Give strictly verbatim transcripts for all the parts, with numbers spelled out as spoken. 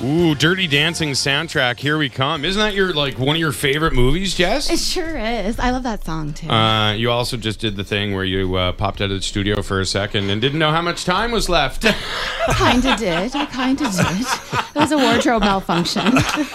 Ooh, Dirty Dancing soundtrack. Here we come. Isn't that your like one of your favorite movies, Jess? It sure is. I love that song too. Uh, you also just did the thing where you uh, popped out of the studio for a second and didn't know how much time was left. Kinda did. I kinda did. It was a wardrobe malfunction.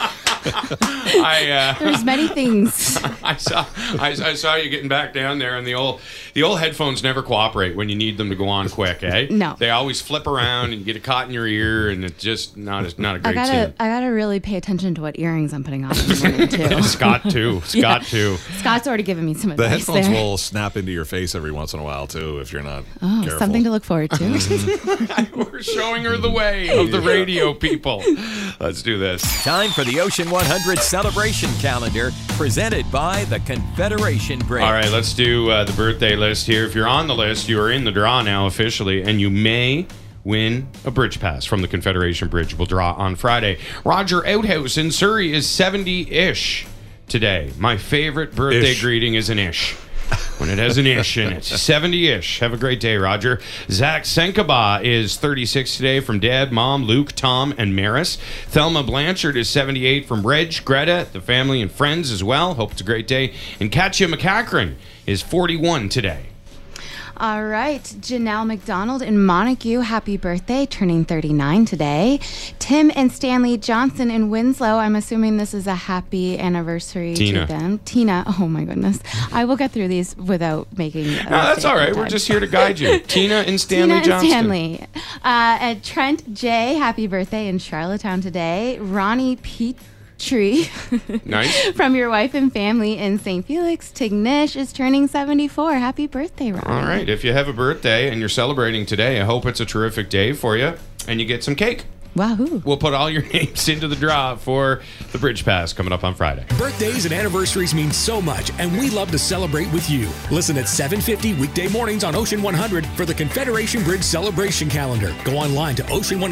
I uh, There's many things. I saw I, I saw you getting back down there, and the old the old headphones never cooperate when you need them to go on quick, eh? No. They always flip around and you get it caught in your ear, and it's just not a, not a I great gotta, scene. I gotta really pay attention to what earrings I'm putting on in the morning too. Scott too. Scott Yeah. too. Scott's already given me some The advice headphones there. will snap into your face every once in a while, too, if you're not Oh, careful. something to look forward to. We're showing her the way of the radio, people. Let's do this. Time for the Ocean one hundred Celebration Calendar, presented by the Confederation Bridge. All right, let's do uh, the birthday list here. If you're on the list, you are in the draw now officially, and you may win a bridge pass from the Confederation Bridge. We'll draw on Friday. Roger Outhouse in Surrey is seventy-ish today. My favorite birthday Ish. greeting is an ish. When it has an ish in it. seventy-ish. Have a great day, Roger. Zach Senkaba is thirty-six today from Dad, Mom, Luke, Tom, and Maris. Thelma Blanchard is seventy-eight from Reg, Greta, the family, and friends as well. Hope it's a great day. And Katya McCachran is forty-one today. All right, Janelle McDonald in Montague, happy birthday, turning thirty-nine today. Tim and Stanley Johnson in Winslow, I'm assuming this is a happy anniversary Tina. to them. Tina, oh my goodness. I will get through these without making a No, that's mistake all right. every We're time. just here to guide you. Tina and Stanley Tina Johnston. and Stanley. Uh, and Trent J, happy birthday in Charlottetown today. Ronnie Petrie Nice. from your wife and family in Saint Felix. Tignish is turning seventy-four. Happy birthday, Ronnie. All right. If you have a birthday and you're celebrating today, I hope it's a terrific day for you and you get some cake. Wahoo. We'll put all your names into the draw for the Bridge Pass coming up on Friday. Birthdays and anniversaries mean so much, and we love to celebrate with you. Listen at seven fifty weekday mornings on Ocean one hundred for the Confederation Bridge Celebration Calendar. Go online to ocean one